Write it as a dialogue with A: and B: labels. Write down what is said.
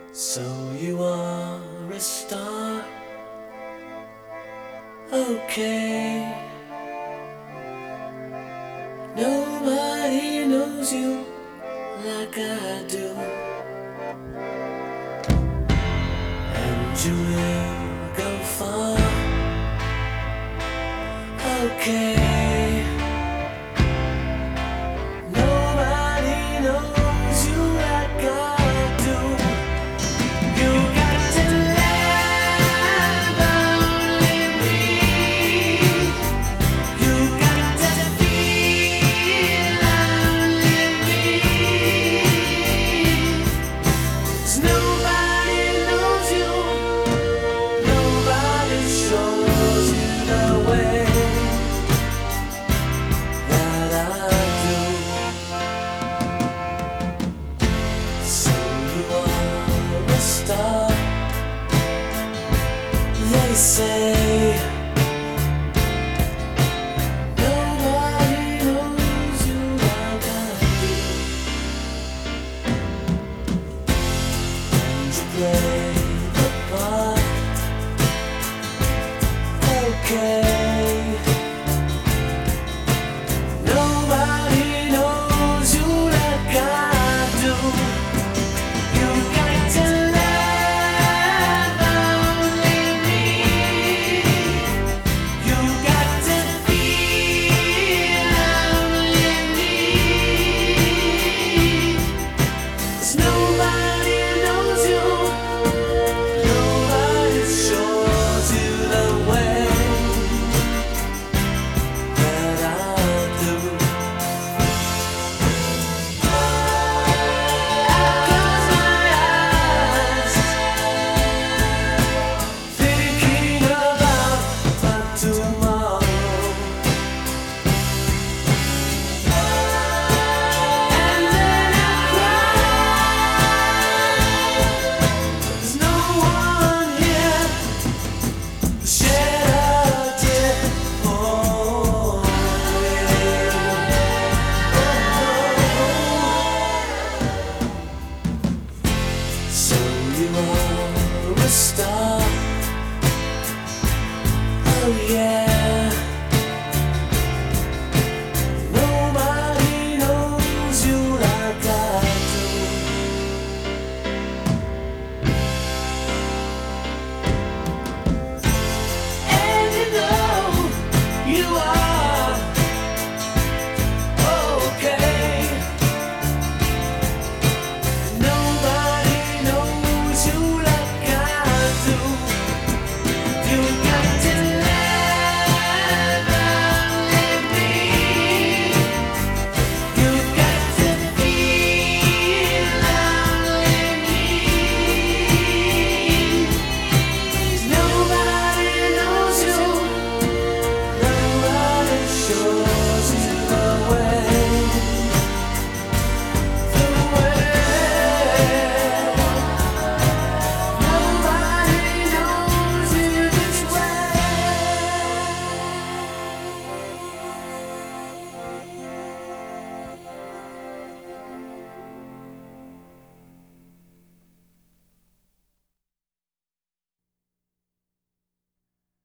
A: So you are a star, okay. Nobody knows you like I do, and you will go far, okay. Nobody knows you like I do. You got to love only me. You got to feel only me. 'Cause nobody knows you, nobody shows you the way that I do. So you are a star, they say. Nobody knows you like I do. And you play the part, okay. Nobody knows you like I do. You got to love only me. You got to feel only me. 'Cause nobody knows you, nobody shows you the way that I do. I close my eyes, thinking about tomorrow, and then I cry. There's no one here to shed a tear for me. So you are a star, oh yeah.